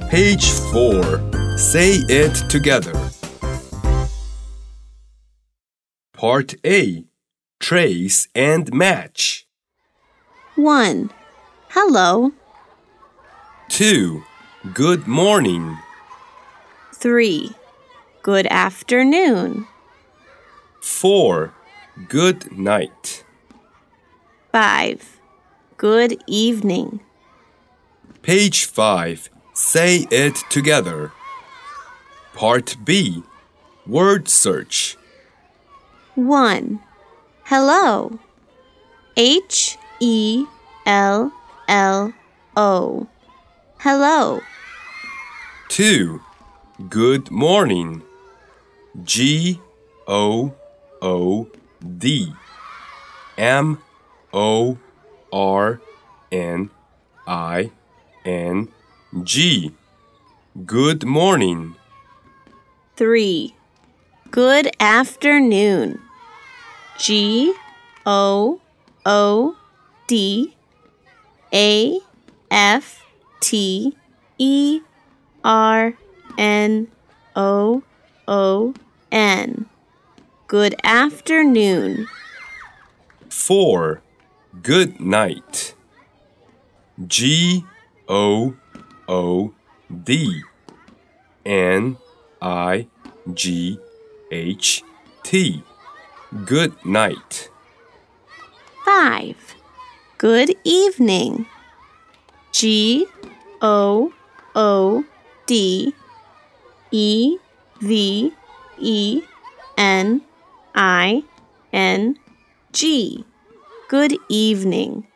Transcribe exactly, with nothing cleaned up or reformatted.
Page four. Say it together. Part A. Trace and match. one. Hello. two. Good morning. three. Good afternoon. four. Good night. five. Good evening. Page five. Say it together. Part B. Word search. one. Hello. H E L L O. Hello. two. Good morning. G O O D. M O R N I N G. Good morning. three. Good afternoon. G O O D A F T E R N O O N. Good afternoon. four. Good night. G O O D N I G H T. Good night. five. Good evening. G O O D E V E N I N G. Good evening.